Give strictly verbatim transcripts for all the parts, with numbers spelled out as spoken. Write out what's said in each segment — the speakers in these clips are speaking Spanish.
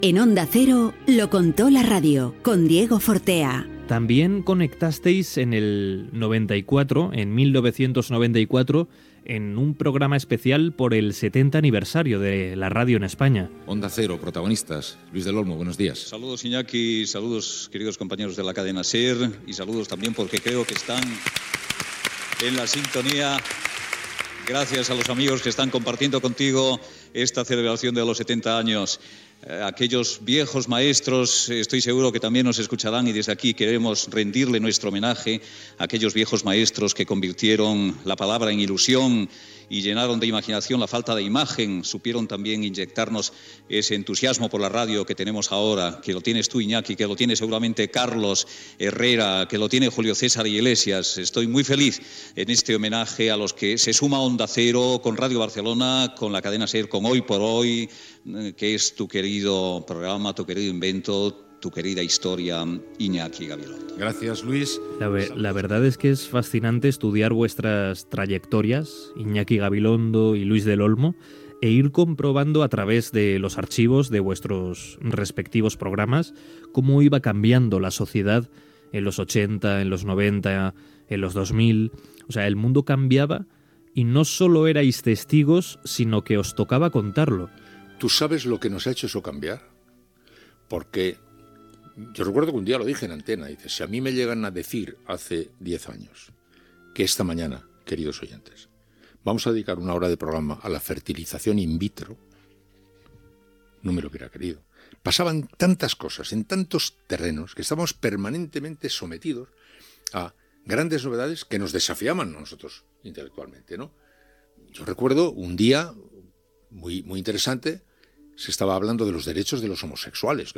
En Onda Cero lo contó la radio con Diego Fortea. También conectasteis en el noventa y cuatro, en mil novecientos noventa y cuatro, en un programa especial por el setenta aniversario de la radio en España. Onda Cero, protagonistas. Luis del Olmo, buenos días. Saludos, Iñaki, saludos, queridos compañeros de la cadena SER, y saludos también porque creo que están en la sintonía. Gracias a los amigos que están compartiendo contigo esta celebración de los setenta años. Eh, aquellos viejos maestros, estoy seguro que también nos escucharán, y desde aquí queremos rendirle nuestro homenaje a aquellos viejos maestros que convirtieron la palabra en ilusión y llenaron de imaginación la falta de imagen. Supieron también inyectarnos ese entusiasmo por la radio que tenemos ahora, que lo tienes tú, Iñaki, que lo tiene seguramente Carlos Herrera, que lo tiene Julio César Iglesias. Estoy muy feliz en este homenaje a los que se suma Onda Cero, con Radio Barcelona, con la cadena SER, con Hoy por Hoy, que es tu querido programa, tu querido invento, tu querida historia, Iñaki Gabilondo. Gracias, Luis. La, ve- la verdad es que es fascinante estudiar vuestras trayectorias, Iñaki Gabilondo y Luis del Olmo, e ir comprobando a través de los archivos de vuestros respectivos programas cómo iba cambiando la sociedad en los ochenta, en los noventa, en los dos mil. O sea, el mundo cambiaba y no solo erais testigos, sino que os tocaba contarlo. ¿Tú sabes lo que nos ha hecho eso cambiar? Porque yo recuerdo que un día lo dije en antena, dice, si a mí me llegan a decir hace diez años que esta mañana, queridos oyentes, vamos a dedicar una hora de programa a la fertilización in vitro, no me lo hubiera querido. Pasaban tantas cosas en tantos terrenos que estábamos permanentemente sometidos a grandes novedades que nos desafiaban a nosotros intelectualmente, ¿no? Yo recuerdo un día muy, muy interesante, se estaba hablando de los derechos de los homosexuales.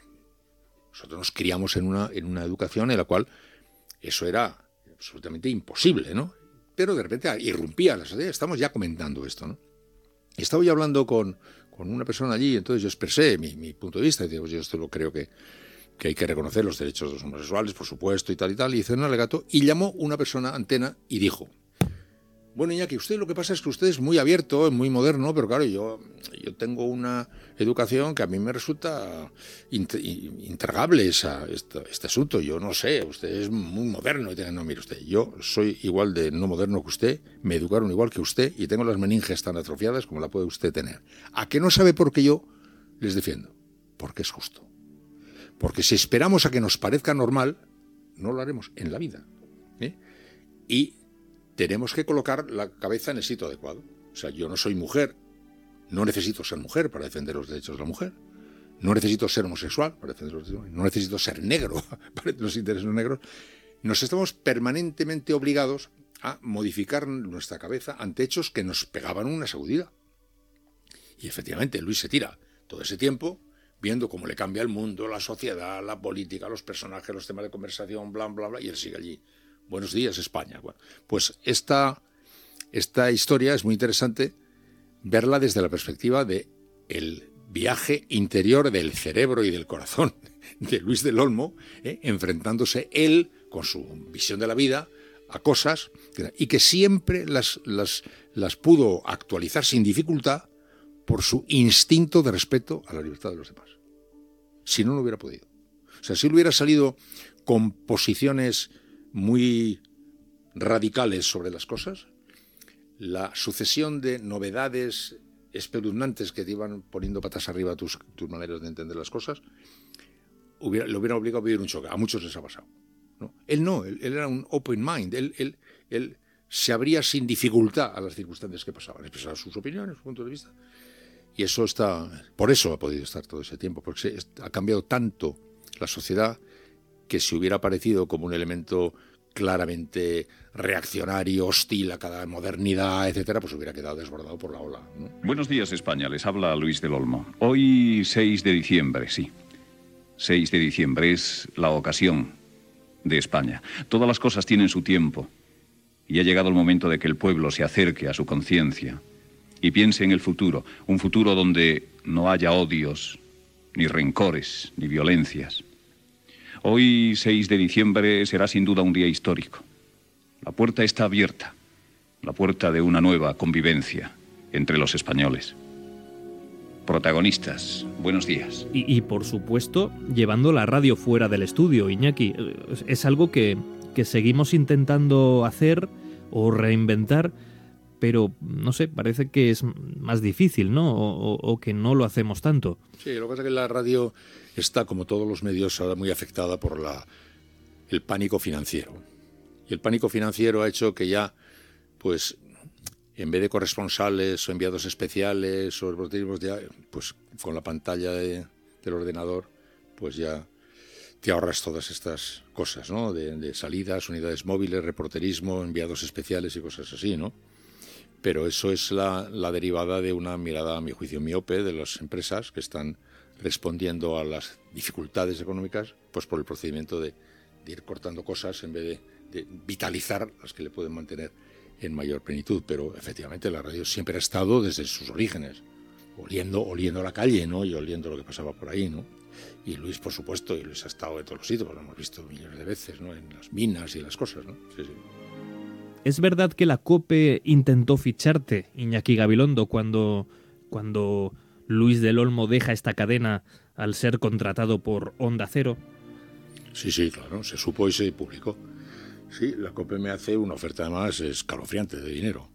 Nosotros nos criamos en una, en una educación en la cual eso era absolutamente imposible, ¿no? Pero de repente irrumpía la sociedad. Estamos ya comentando esto, ¿no? Estaba yo hablando con, con una persona allí, entonces yo expresé mi, mi punto de vista, y digo, yo esto lo creo que, que hay que reconocer los derechos de los homosexuales, por supuesto, y tal y tal, y hice un alegato, y llamó una persona antena y dijo, bueno, Iñaki, usted lo que pasa es que usted es muy abierto, es muy moderno, pero claro, yo, yo tengo una educación que a mí me resulta intragable esa, este, este asunto. Yo no sé, usted es muy moderno. No, mire usted, yo soy igual de no moderno que usted, me educaron igual que usted y tengo las meninges tan atrofiadas como la puede usted tener. ¿A qué no sabe por qué yo les defiendo? Porque es justo. Porque si esperamos a que nos parezca normal, no lo haremos en la vida. ¿eh? Y tenemos que colocar la cabeza en el sitio adecuado. O sea, yo no soy mujer, no necesito ser mujer para defender los derechos de la mujer, no necesito ser homosexual para defender los derechos de la mujer, no necesito ser negro para defender los intereses negros. Nos estamos permanentemente obligados a modificar nuestra cabeza ante hechos que nos pegaban una sacudida. Y efectivamente, Luis se tira todo ese tiempo viendo cómo le cambia el mundo, la sociedad, la política, los personajes, los temas de conversación, bla, bla, bla, y él sigue allí. Buenos días, España. Bueno, pues esta, esta historia es muy interesante verla desde la perspectiva de el viaje interior del cerebro y del corazón de Luis del Olmo, ¿eh? enfrentándose él con su visión de la vida a cosas y que siempre las, las, las pudo actualizar sin dificultad por su instinto de respeto a la libertad de los demás. Si no, no hubiera podido. O sea, si él hubiera salido con posiciones muy radicales sobre las cosas, la sucesión de novedades espeluznantes que te iban poniendo patas arriba tus, tus maneras de entender las cosas, hubiera, le hubiera obligado a vivir un choque. A muchos les ha pasado, ¿no? Él no, él, él era un open mind, él, él, él se abría sin dificultad a las circunstancias que pasaban, expresaba sus opiniones, sus puntos de vista, y eso está, por eso ha podido estar todo ese tiempo, porque se, ha cambiado tanto la sociedad que si hubiera aparecido como un elemento claramente reaccionario, hostil a cada modernidad, etcétera, pues hubiera quedado desbordado por la ola, ¿no? Buenos días, España. Les habla Luis del Olmo. Hoy, seis de diciembre, sí. seis de diciembre es la ocasión de España. Todas las cosas tienen su tiempo y ha llegado el momento de que el pueblo se acerque a su conciencia y piense en el futuro, un futuro donde no haya odios, ni rencores, ni violencias. Hoy, seis de diciembre, será sin duda un día histórico. La puerta está abierta, la puerta de una nueva convivencia entre los españoles. Protagonistas, buenos días. Y, y por supuesto, llevando la radio fuera del estudio, Iñaki. Es algo que, que seguimos intentando hacer o reinventar, pero no sé, parece que es más difícil, ¿no? O, o, o que no lo hacemos tanto. Sí, lo que pasa es que la radio está, como todos los medios, ahora muy afectada por la, el pánico financiero. Y el pánico financiero ha hecho que ya, pues, en vez de corresponsales o enviados especiales o reporterismos, ya, pues con la pantalla de, del ordenador, pues ya te ahorras todas estas cosas, ¿no? De, de salidas, unidades móviles, reporterismo, enviados especiales y cosas así, ¿no? Pero eso es la, la derivada de una mirada, a mi juicio, miope de las empresas que están respondiendo a las dificultades económicas, pues por el procedimiento de, de ir cortando cosas en vez de, de vitalizar las que le pueden mantener en mayor plenitud. Pero efectivamente la radio siempre ha estado desde sus orígenes, oliendo, oliendo la calle, ¿no? Y oliendo lo que pasaba por ahí, ¿no? Y Luis, por supuesto, y Luis ha estado en todos los sitios, lo hemos visto millones de veces, ¿no? En las minas y en las cosas, ¿no? Sí, sí. ¿Es verdad que la COPE intentó ficharte, Iñaki Gabilondo, cuando, cuando Luis del Olmo deja esta cadena al ser contratado por Onda Cero? Sí, sí, claro, se supo y se publicó. Sí, la COPE me hace una oferta además escalofriante de dinero.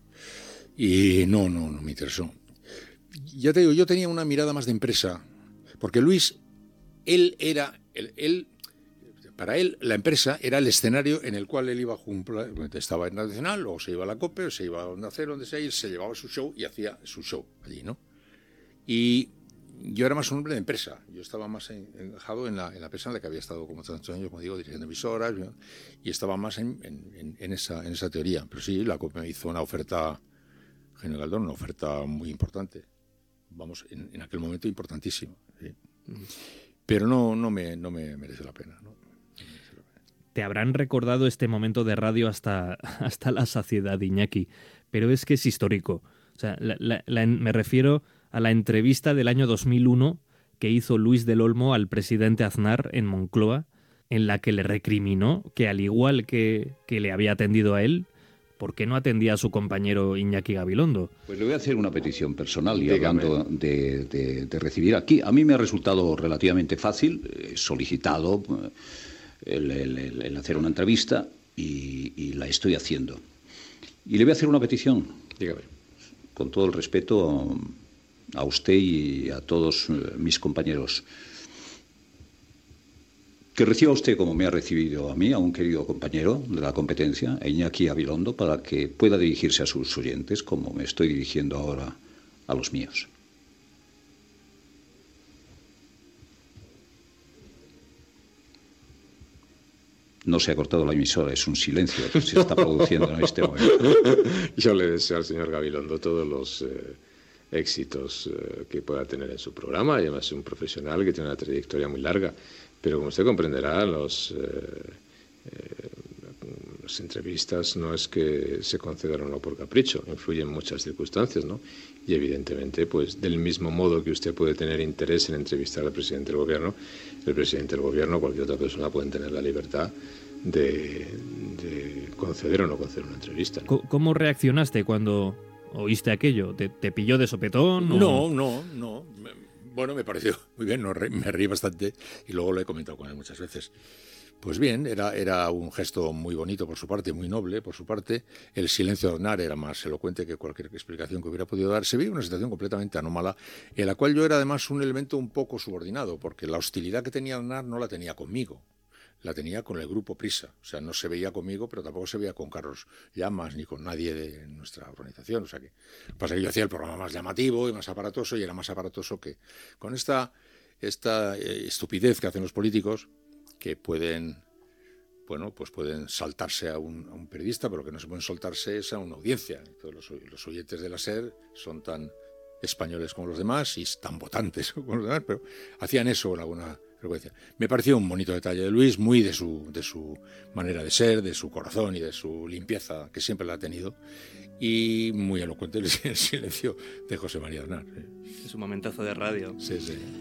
Y no, no, no me interesó. Ya te digo, yo tenía una mirada más de empresa, porque Luis, él era, él, él para él la empresa era el escenario en el cual él iba a cumplir, estaba en Nacional, o se iba a la COPE, o se iba a Onda Cero, donde sea, y él se llevaba su show y hacía su show allí, ¿no? Y yo era más un hombre de empresa, yo estaba más encajado en la, en la empresa en la que había estado como tantos años, como digo, dirigiendo emisoras, y estaba más en, en, en, esa, en esa teoría. Pero sí, la COPE me hizo una oferta, General Galdón, una oferta muy importante, vamos, en, en aquel momento importantísima, ¿sí? Pero no, no, me, no me merece la pena, ¿no? Te habrán recordado este momento de radio hasta, hasta la saciedad, Iñaki, pero es que es histórico. O sea, la, la, la, me refiero a la entrevista del año dos mil uno que hizo Luis del Olmo al presidente Aznar en Moncloa, en la que le recriminó que, al igual que, que le había atendido a él, ¿por qué no atendía a su compañero Iñaki Gabilondo? Pues le voy a hacer una petición personal y hablando de, de, de recibir aquí. A mí me ha resultado relativamente fácil, he solicitado el, el, el hacer una entrevista y, y la estoy haciendo. Y le voy a hacer una petición. Dígame. Con todo el respeto a usted y a todos mis compañeros. Que reciba usted, como me ha recibido a mí, a un querido compañero de la competencia, a Iñaki Gabilondo, para que pueda dirigirse a sus oyentes como me estoy dirigiendo ahora a los míos. No se ha cortado la emisora, es un silencio que se está produciendo en este momento. Yo le deseo al señor Gabilondo todos los eh, éxitos eh, que pueda tener en su programa, y además es un profesional que tiene una trayectoria muy larga. Pero como usted comprenderá, los, eh, eh, las entrevistas no es que se concedan o no por capricho, influyen muchas circunstancias, ¿no? Y evidentemente, pues del mismo modo que usted puede tener interés en entrevistar al presidente del gobierno, el presidente del gobierno o cualquier otra persona pueden tener la libertad de, de conceder o no conceder una entrevista, ¿no? ¿Cómo reaccionaste cuando oíste aquello? ¿Te, te pilló de sopetón? O... No, no, no. Bueno, me pareció muy bien, me reí bastante y luego lo he comentado con él muchas veces. Pues bien, era, era un gesto muy bonito por su parte, muy noble por su parte. El silencio de Aznar era más elocuente que cualquier explicación que hubiera podido dar. Se veía una situación completamente anómala, en la cual yo era además un elemento un poco subordinado, porque la hostilidad que tenía Aznar no la tenía conmigo, la tenía con el grupo Prisa. O sea, no se veía conmigo, pero tampoco se veía con Carlos Llamas ni con nadie de nuestra organización. O sea, que pasa que yo hacía el programa más llamativo y más aparatoso, y era más aparatoso que con esta, esta eh, estupidez que hacen los políticos, que pueden, bueno, pues pueden saltarse a un, a un periodista, pero lo que no se pueden saltarse es a una audiencia. Entonces, los, los oyentes de la SER son tan españoles como los demás y tan votantes como los demás, pero hacían eso con alguna frecuencia. Me pareció un bonito detalle de Luis, muy de su, de su manera de ser, de su corazón y de su limpieza, que siempre la ha tenido, y muy elocuente el silencio de José María Aznar. Es un momentazo de radio. Sí, sí.